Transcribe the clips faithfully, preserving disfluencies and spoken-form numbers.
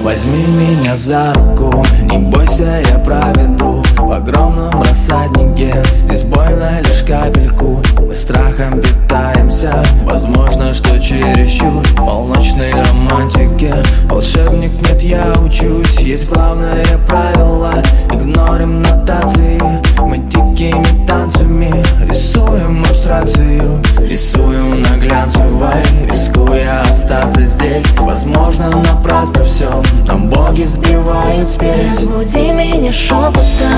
Возьми меня за руку, не бойся, я проведу в огромном рассаднике. Здесь больно лишь капельку, мы страхом питаемся. Возможно, что чересчур полночной романтики. Волшебник, нет, я учусь, есть главное правило: игнорим нотации. Мы дикими танцами рисуем абстракцию, рисуем на глянцевой, рискуя остаться здесь. Возможно, напрасно все, нам боги сбивают спесь. Разбуди меня шепотом,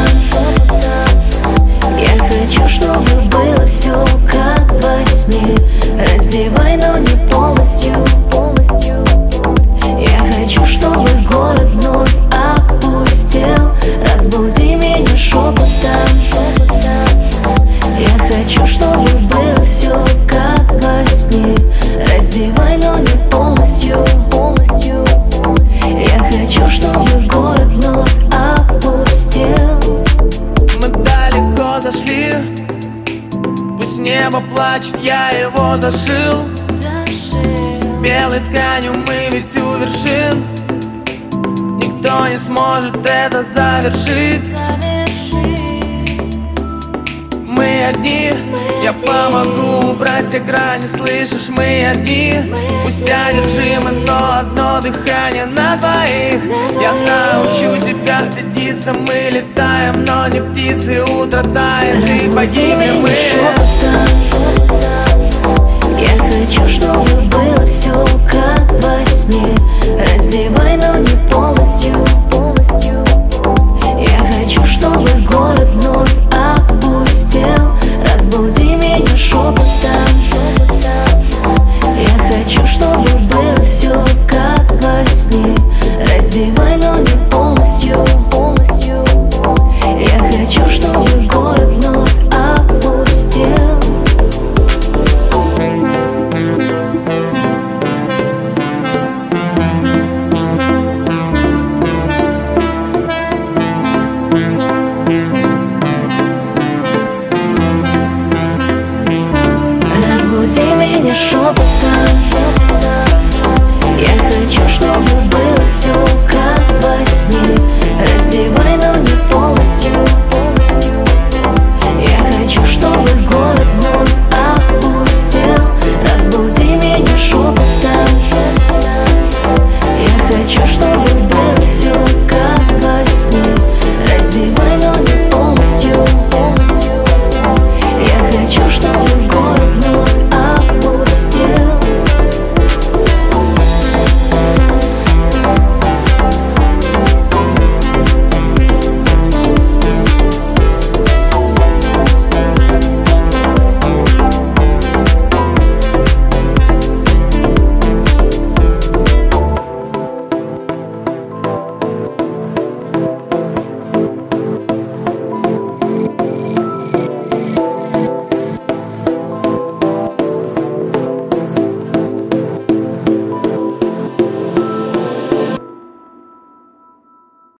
я хочу, чтобы было все как во сне. Раздевай, но не полностью, полностью. Я хочу, чтобы город вновь опустел. Разбуди меня шепотом, я хочу, чтобы было все как во сне. Раздевай, но не полностью, полностью. Я хочу, чтобы город вновь опустел. Мы далеко зашли, пусть небо плачет, я его зашил. Белой тканью мы ведь у вершин, никто не сможет это завершить. Мы одни, я помогу убрать все грани, слышишь, мы одни. Пусть одержимы, но одно дыхание на двоих. Я научу тебя следиться, мы летаем, но не птицы, утро тает и погибнем мы. Я хочу, чтобы было все как во сне.